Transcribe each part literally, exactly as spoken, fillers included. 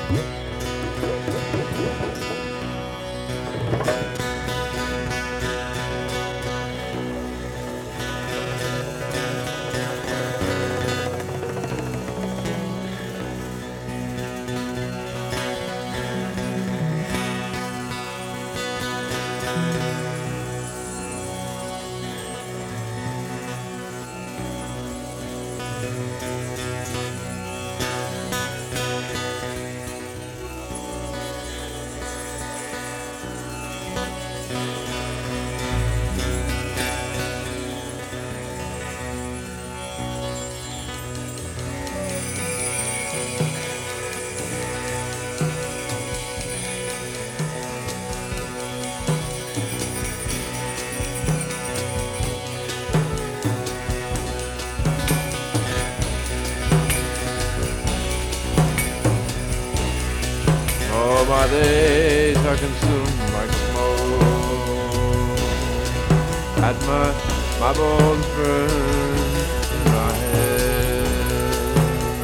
All my days are consumed like smoke. At my my bones burn in my head.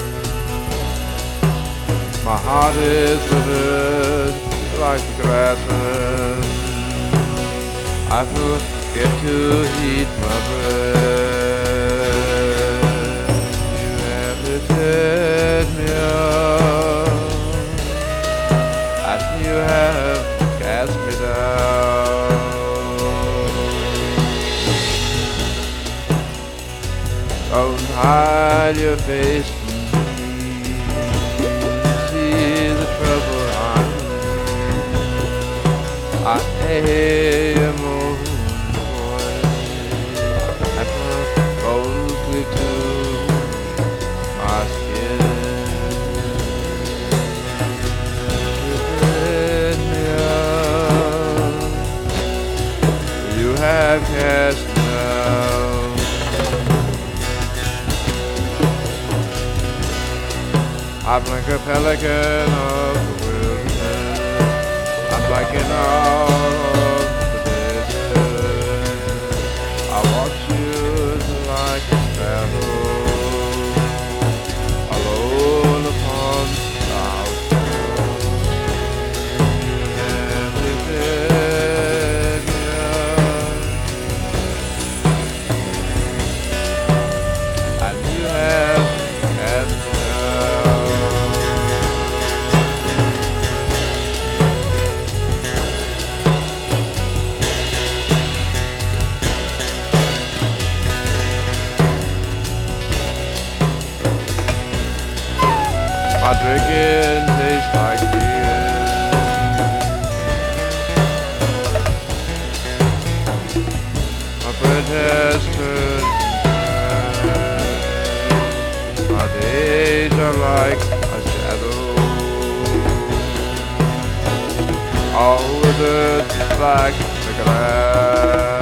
My heart is withered like the grassland. I forget to eat my bread. You have lifted me up. You have cast me down. Don't hide your face from me. See the trouble I'm in. I hear your moaning voice. And my bones cleave to my skin. Have cast down. I'm like a pelican of the wilderness. I'm like an owl of the desert. I watch you like a sparrow, alone upon the outskirts. And if my drinking tastes like beer. My bread has turned to my days are like a shadow. All withered like the grass.